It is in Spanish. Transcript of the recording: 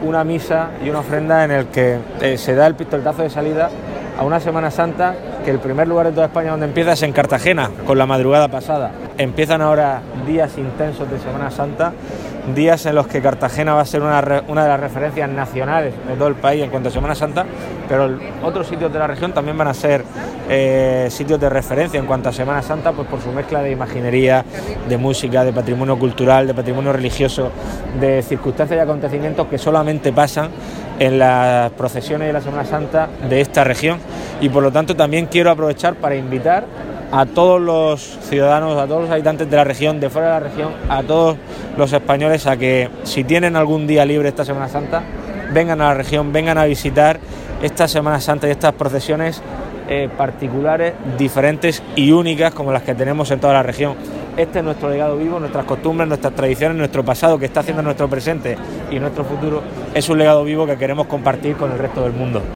una misa y una ofrenda en el que se da el pistoletazo de salida a una Semana Santa que el primer lugar de toda España donde empieza es en Cartagena, con la madrugada pasada. Empiezan ahora días intensos de Semana Santa, días en los que Cartagena va a ser una de las referencias nacionales de todo el país en cuanto a Semana Santa, pero otros sitios de la región también van a ser sitios de referencia en cuanto a Semana Santa, pues por su mezcla de imaginería, de música, de patrimonio cultural, de patrimonio religioso, de circunstancias y acontecimientos que solamente pasan en las procesiones de la Semana Santa de esta región. Y por lo tanto también quiero aprovechar para invitar a todos los ciudadanos, a todos los habitantes de la región, de fuera de la región, a todos los españoles, a que si tienen algún día libre esta Semana Santa, vengan a la región, vengan a visitar esta Semana Santa y estas procesiones particulares, diferentes y únicas como las que tenemos en toda la región. Este es nuestro legado vivo, nuestras costumbres, nuestras tradiciones, nuestro pasado que está haciendo nuestro presente y nuestro futuro es un legado vivo que queremos compartir con el resto del mundo.